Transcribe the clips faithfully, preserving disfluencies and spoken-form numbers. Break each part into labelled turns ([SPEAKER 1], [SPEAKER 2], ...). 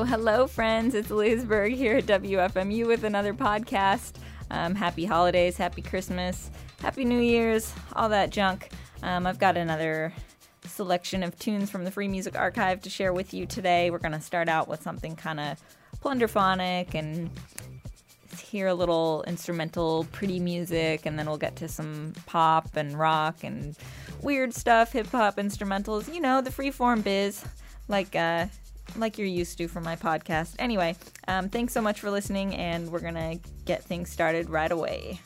[SPEAKER 1] hello, friends. It's Leesburg here at W F M U with another podcast. Um, happy holidays, happy Christmas, happy New Year's, all that junk. Um, I've got another selection of tunes from the Free Music Archive to share with you today. We're going to start out with something kind of plunderphonic and hear a little instrumental, pretty music, and then we'll get to some pop and rock and weird stuff, hip-hop instrumentals, you know, the freeform biz, like uh, like you're used to from my podcast. Anyway, um, thanks so much for listening, and we're going to get things started right away.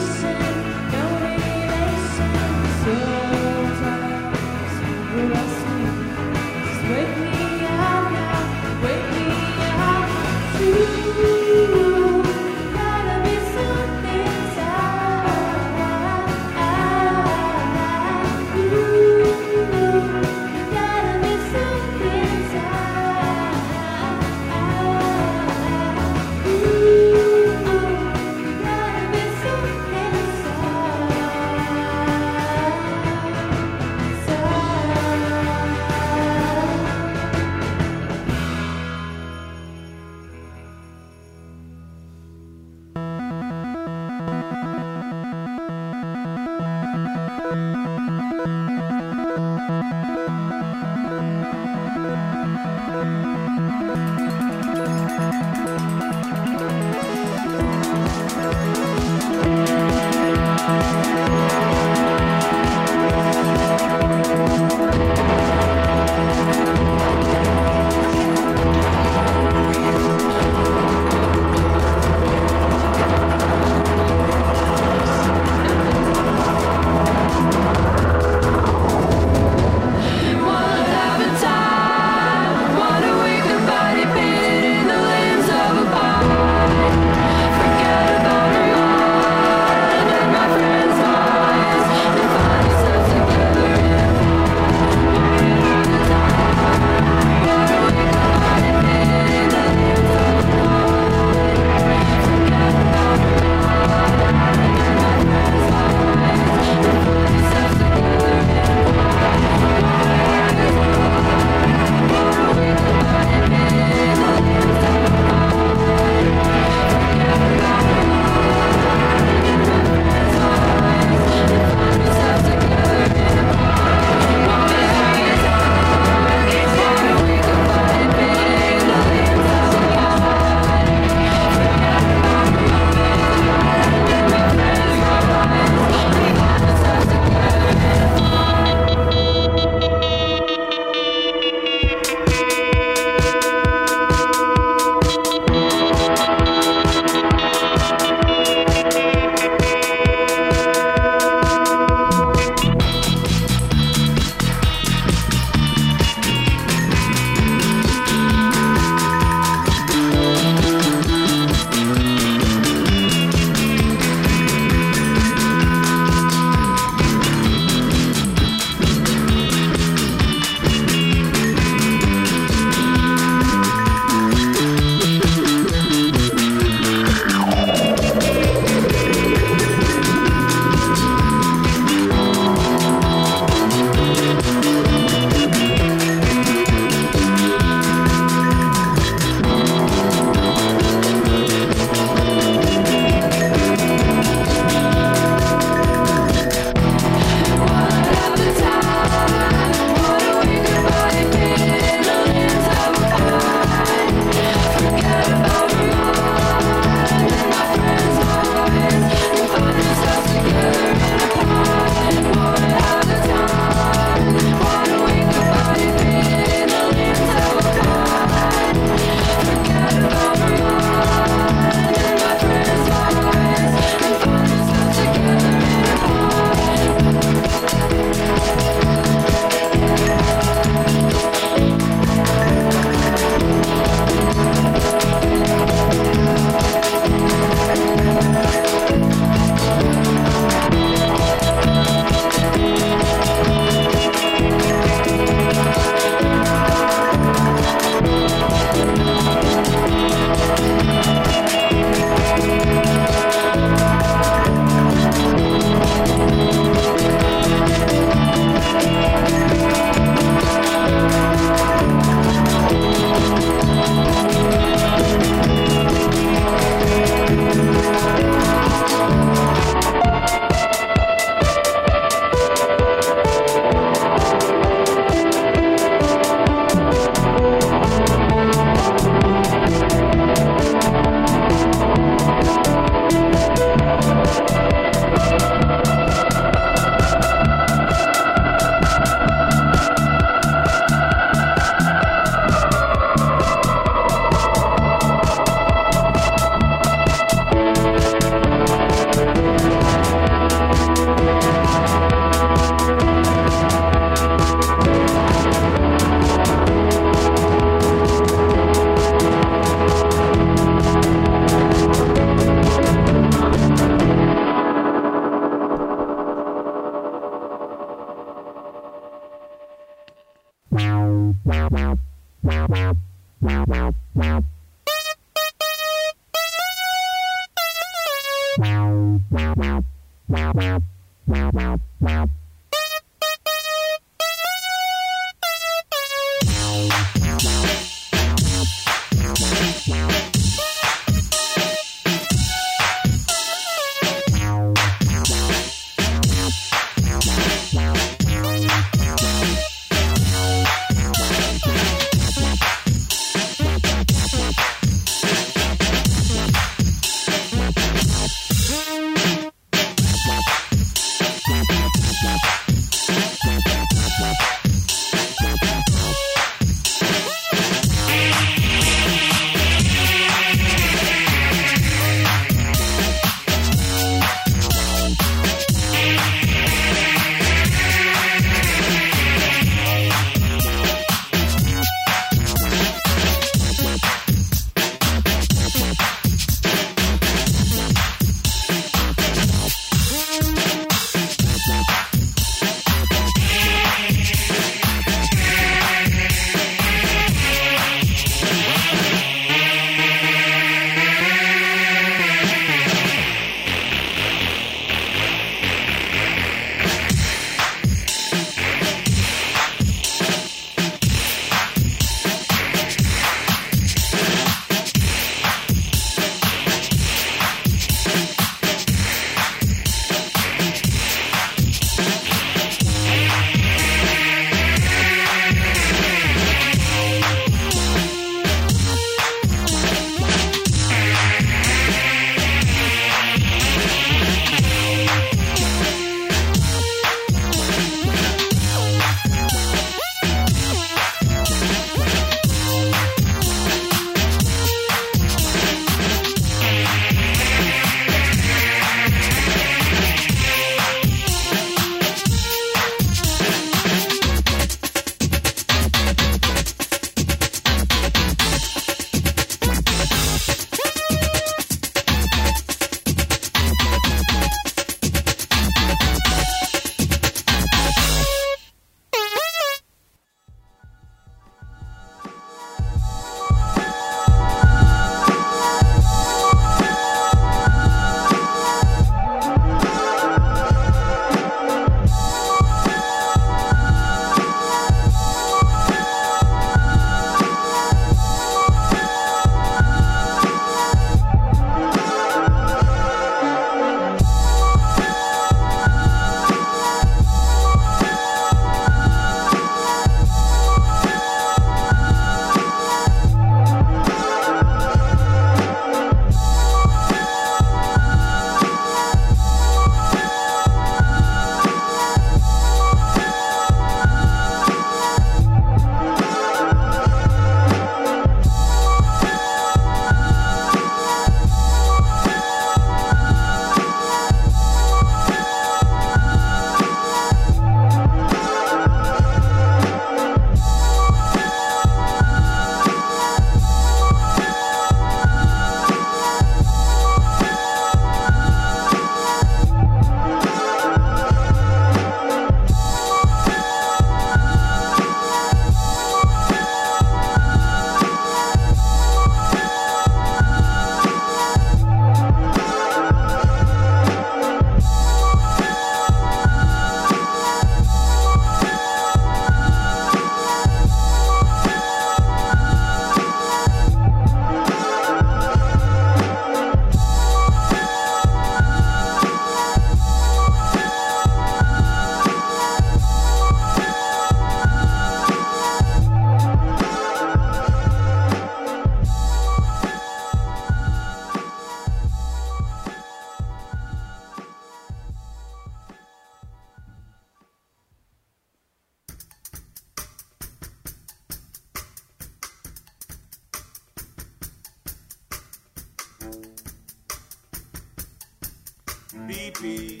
[SPEAKER 2] B P.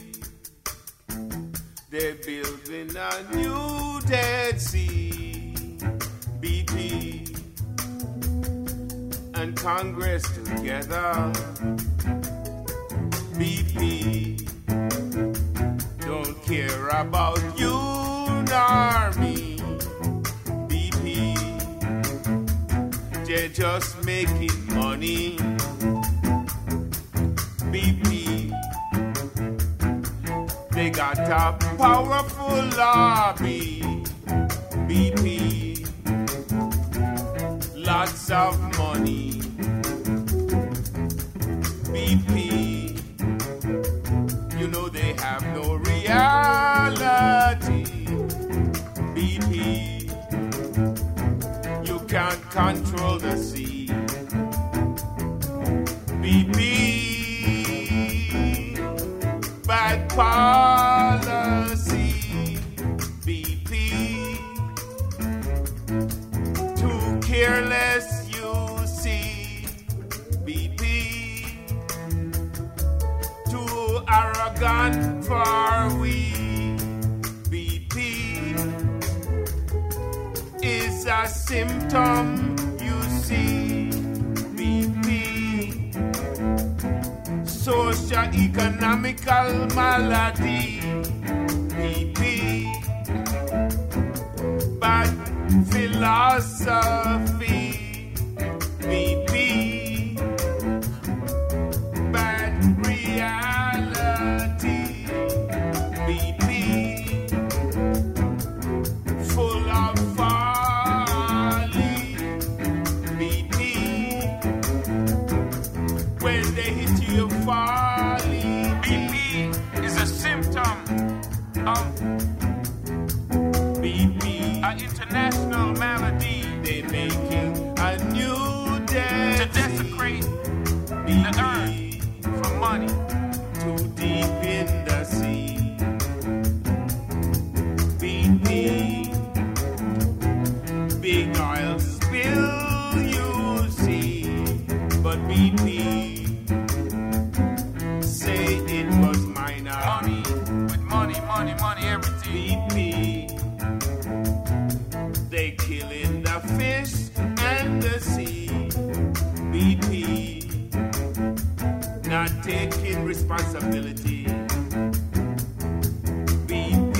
[SPEAKER 2] They're building a new Dead Sea. B P and Congress together. B P don't care about you nor me. B P they're just making money. B P, they got a powerful lobby. B P, lots of money. B P, you know they have no reality. B P, you can't control the sea. B P, bad policy. B P, too careless, you see. B P, too arrogant for we. B P is a symptom, you see. B P, socio-economical malady. B P, bad philosophy. B P, bad reality. B P, full of folly. B P, when they hit you folly. B P is a symptom of B P, an international malady. They're making a new debt to desecrate B P, the earth for money. Too deep in the sea. B P, big oil spill, you see. But B P say it was minor. Money, with money, money, money, everything. B P, they killing the fish and the sea. B P, not taking responsibility. B P,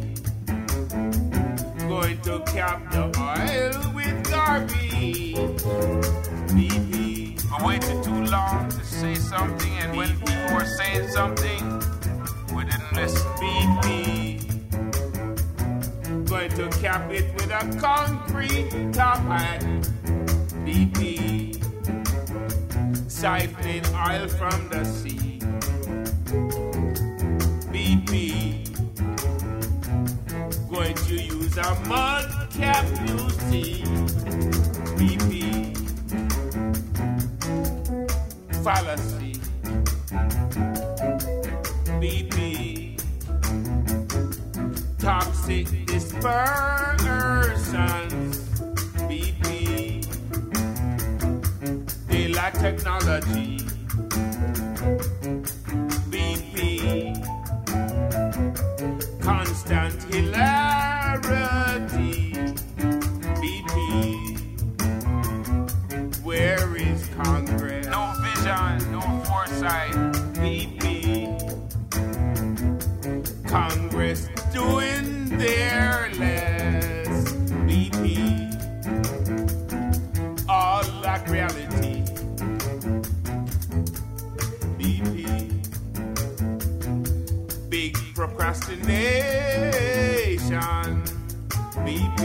[SPEAKER 2] going to cap the oil with garbage. B P, I waited too long to say something, and when people were saying something, we didn't listen. B P, going to cap it with a concrete top hat. B P, siphoning oil from the sea. B P, going to use a mud cap, you see. B P, fallacy. B P, toxic dispersions. B P, they lack technology. B P, constant hilarity. B P, where is Congress? No vision, no foresight. B P, Congress doing their less. B P, all lack reality. B P, big procrastination. B P,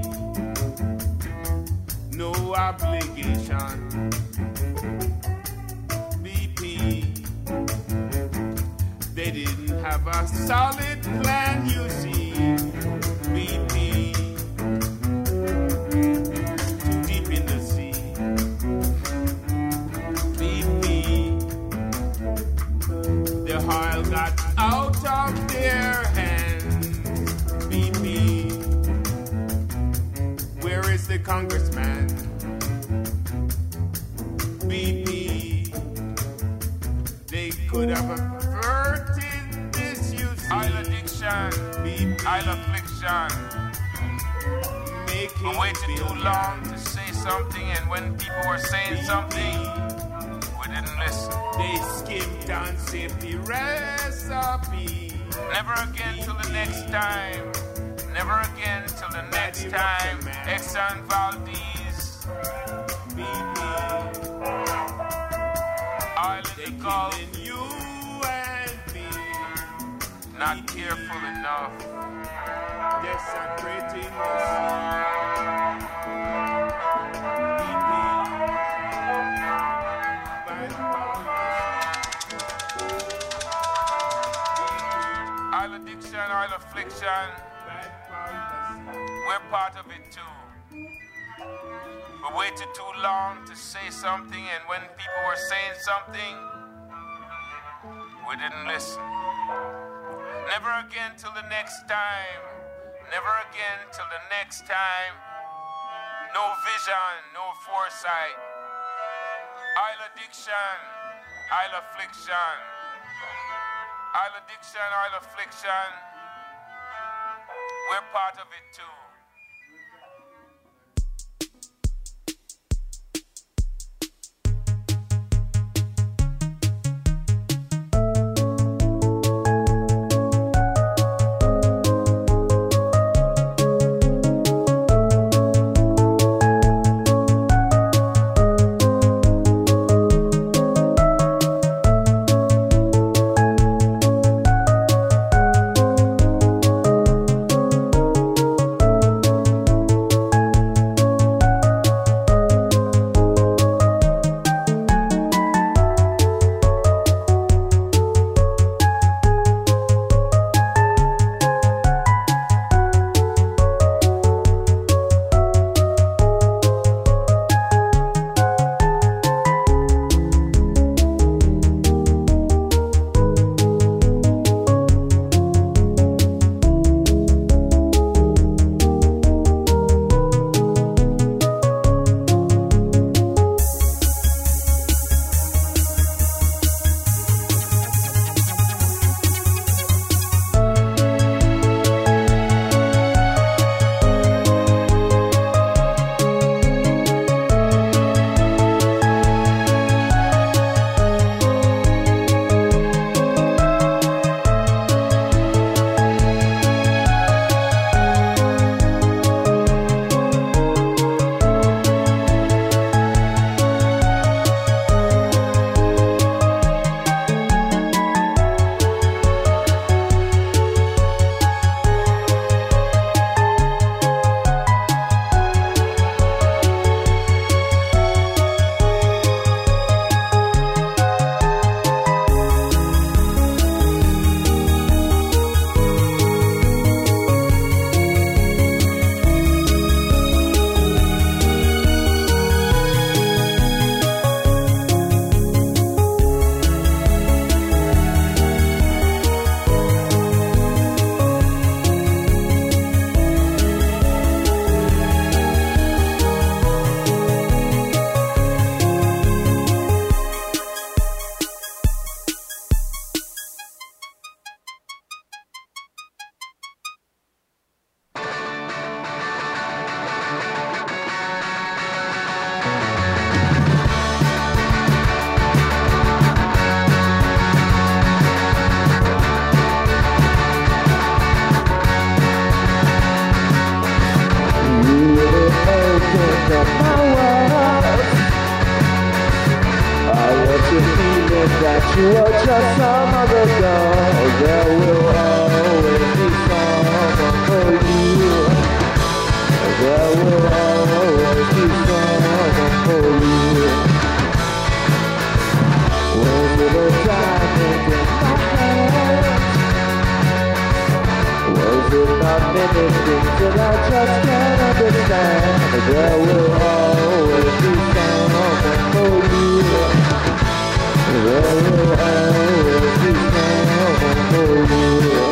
[SPEAKER 2] no obligation. B P, they didn't have a solid plan, you see. B P, too deep in the sea. B P, the oil got out of their hands. B P, where is the congressman? B P, they could have averted this, you see. Oil addiction, B P, oil affliction. Making I waited too long to say something, and when people were saying something, we didn't listen. They skipped on safety recipe. Never again till the next time. Never again till the next time. Exxon Valdez. B not careful enough. Desecrating the Isle addiction, Isle affliction, we're part of it too. We waited too long to say something, and when people were saying something, we didn't listen. Never again till the next time. Never again till the next time. No vision, no foresight. Isle addiction, Isle affliction. Isle addiction, Isle affliction. We're part of it too.
[SPEAKER 3] That you are just some other girl. There will always be someone for you. There will always be someone for you. Was it a diamond in my hand? Was it not many things that I just can't understand? There will always be someone for you. There will always be someone for you.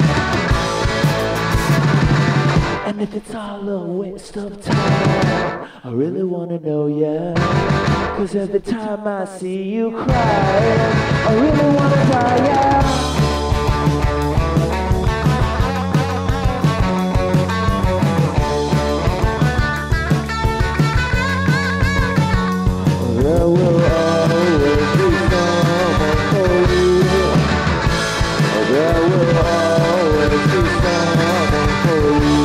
[SPEAKER 3] And if it's all a waste of time, I really wanna know, yeah. Cause every time I see you cry, I really wanna die, yeah. There will always be someone for you. There will always be someone for you.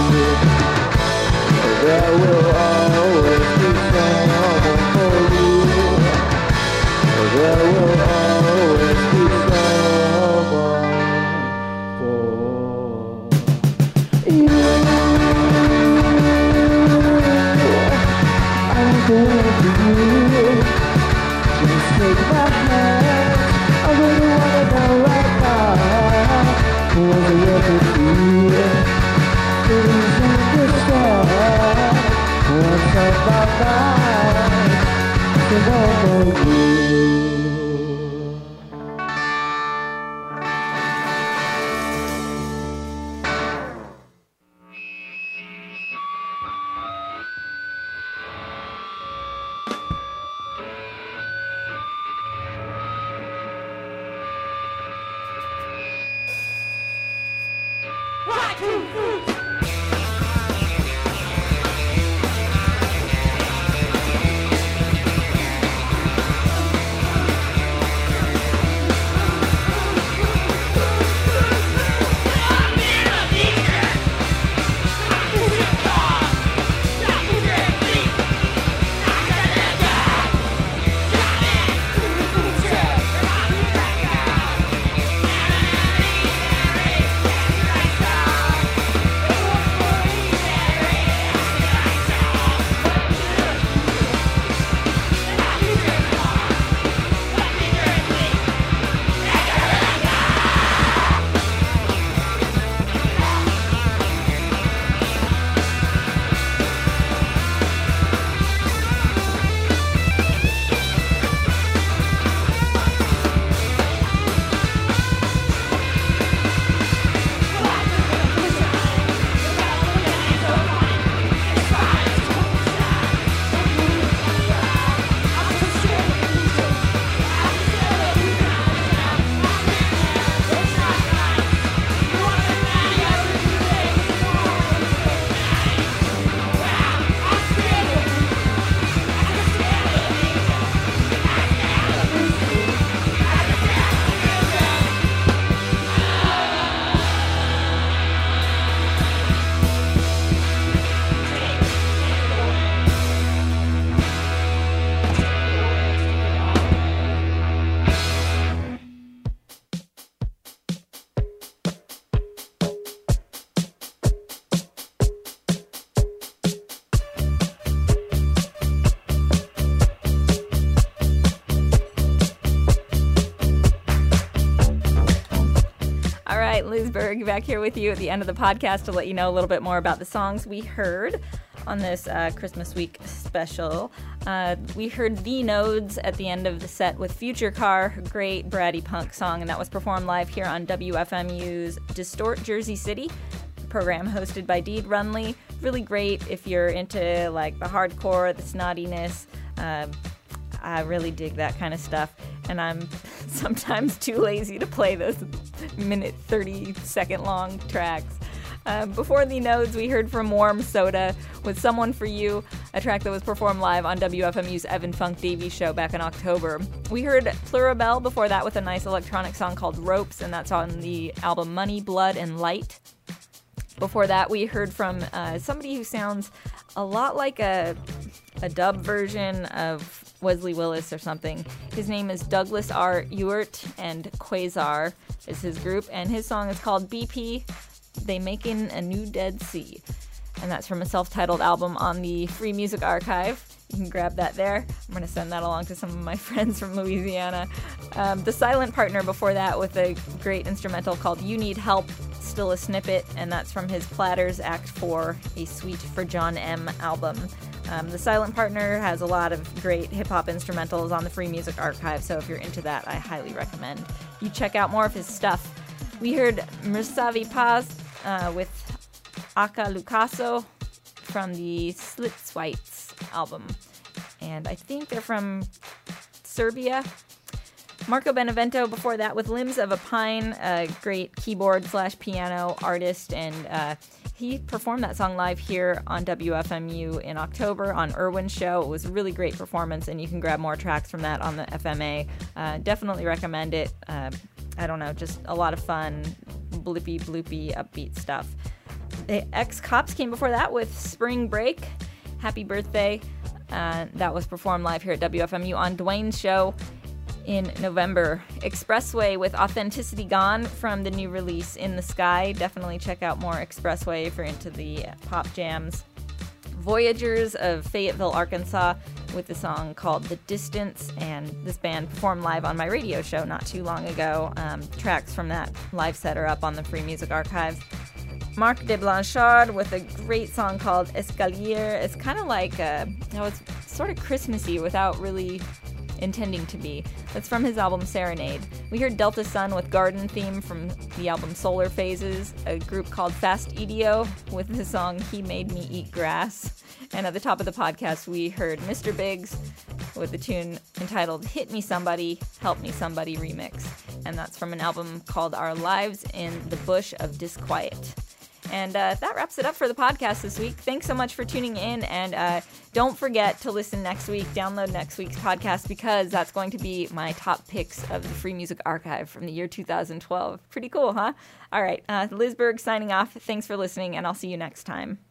[SPEAKER 3] There will always be someone for you. There will always be someone. you. Just take my hand, I really wanna know right now. Was it worth it to you? Please understand what's on my mind. Can I know you?
[SPEAKER 1] Leesburg back here with you at the end of the podcast to let you know a little bit more about the songs we heard on this uh, Christmas week special. Uh, we heard The Nodes at the end of the set with Future Car, great bratty punk song, and that was performed live here on W F M U's Distort Jersey City program hosted by Deed Runley. Really great if you're into like the hardcore, the snottiness. Uh, I really dig that kind of stuff, and I'm sometimes too lazy to play those minute thirty second long tracks. Uh, before The Nodes, we heard from Warm Soda with Someone For You, a track that was performed live on W F M U's Evan Funk Davies show back in October. We heard Plurabelle before that with a nice electronic song called Ropes, and that's on the album Money, Blood, and Light. Before that, we heard from uh, somebody who sounds a lot like a, a dub version of Wesley Willis or something. His name is Douglas R. Ewart, and Quasar is his group, and his song is called B P, They Makin' a New Dead Sea. And that's from a self-titled album on the Free Music Archive. You can grab that there. I'm going to send that along to some of my friends from Louisiana. Um, the Silent Partner before that with a great instrumental called You Need Help, Still a Snippet, and that's from his Platters Act four, a Suite for John M. album. Um, the Silent Partner has a lot of great hip-hop instrumentals on the Free Music Archive, so if you're into that, I highly recommend you check out more of his stuff. We heard Mrsavi Paz uh, with Aka Lucaso from the Slitswites album, and I think they're from Serbia. Marco Benevento before that with Limbs of a Pine, a great keyboard slash piano artist, and uh, he performed that song live here on W F M U in October on Irwin's show. It was a really great performance, and you can grab more tracks from that on the F M A. Uh, definitely recommend it. Uh, I don't know, just a lot of fun, blippy, bloopy, upbeat stuff. The Ex-Cops came before that with Spring Break, Happy Birthday. Uh, that was performed live here at W F M U on Dwayne's show in November. Expressway with Authenticity Gone from the new release In the Sky. Definitely check out more Expressway if you're into the pop jams. Voyagers of Fayetteville, Arkansas, with the song called The Distance, and this band performed live on my radio show not too long ago. Um, tracks from that live set are up on the Free Music Archive. Marc de Blanchard with a great song called Escalier. It's kind of like, a, you know, it's sort of Christmassy without really intending to be. That's from his album Serenade. We heard Delta Sun with Garden Theme from the album Solar Phases, a group called Fast Idio with the song He Made Me Eat Grass. And at the top of the podcast, we heard Mister Biggs with the tune entitled Hit Me Somebody, Help Me Somebody remix. And that's from an album called Our Lives in the Bush of Disquiet. And uh, that wraps it up for the podcast this week. Thanks so much for tuning in. And uh, don't forget to listen next week, download next week's podcast, because that's going to be my top picks of the Free Music Archive from the year two thousand twelve. Pretty cool, huh? All right. Uh, Liz Berg signing off. Thanks for listening, and I'll see you next time.